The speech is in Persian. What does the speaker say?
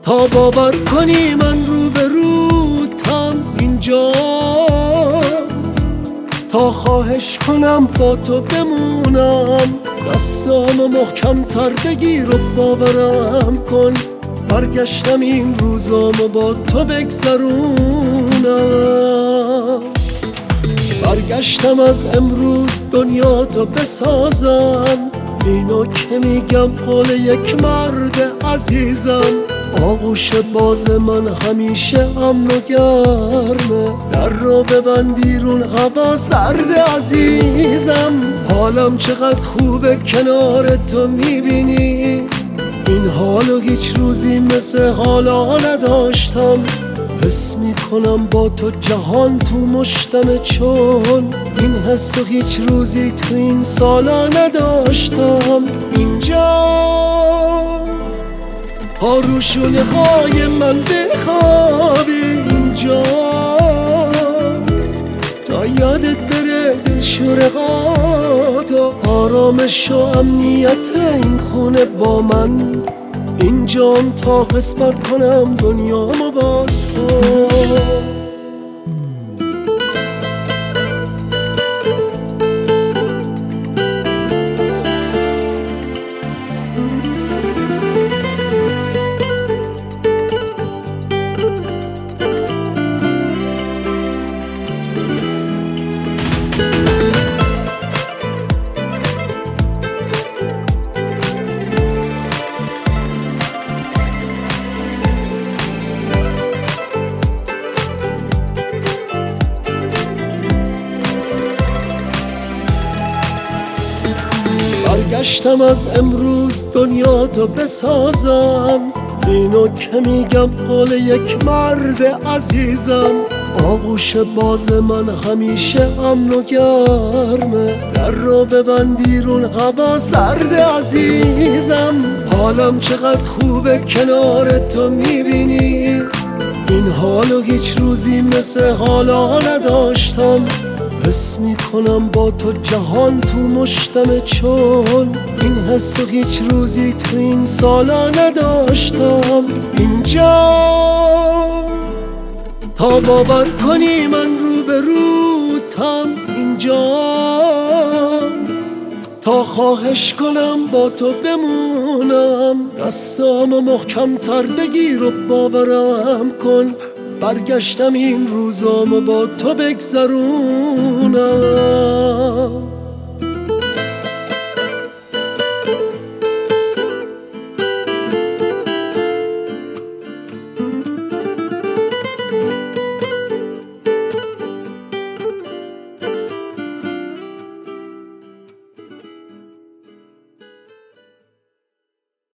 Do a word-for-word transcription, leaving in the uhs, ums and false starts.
تا باور کنی من رو به روتم اینجا، تا خواهش کنم با تو بمونم، دستامو محکم تر بگیر و باورم کن، برگشتم این روزامو با تو بگذرونم. برگشتم از امروز دنیا تو بسازم، اینو که میگم قول یک مرد عزیزم. آغوش باز من همیشه امن و گرمه، در رو ببند بیرون هوا سرد عزیزم. حالم چقدر خوبه کنار تو میبینی، این حالو هیچ روزی مثل حالا نداشتم. حس میکنم با تو جهان تو مشتمه، چون این حسو هیچ روزی تو این سالا نداشتم. اینجا ها روشونه های من بخوابی، اینجا تا یادت بره شورقات و آرامش و امنیت این خونه با من. اینجام تا قسمت کنم دنیامو با تو. برگشتم از امروز دنیا تو بسازم، اینو که میگم قول یک مرد عزیزم. آغوش باز من همیشه امن و گرمه، در رو ببند بیرون هوا سرد عزیزم. حالم چقدر خوبه کنار تو میبینی، این حالو هیچ روزی مثل حالا نداشتم. حس میکنم با تو جهان تو مشتمه، چون این حسو هیچ روزی تو این سالا نداشتم. اینجا تا باور کنی من رو به روتم اینجا، تا خواهش کنم با تو بمونم، دستامو محکم تر بگیر و باورم کن، برگشتم این روزامو با تو بگذرونم.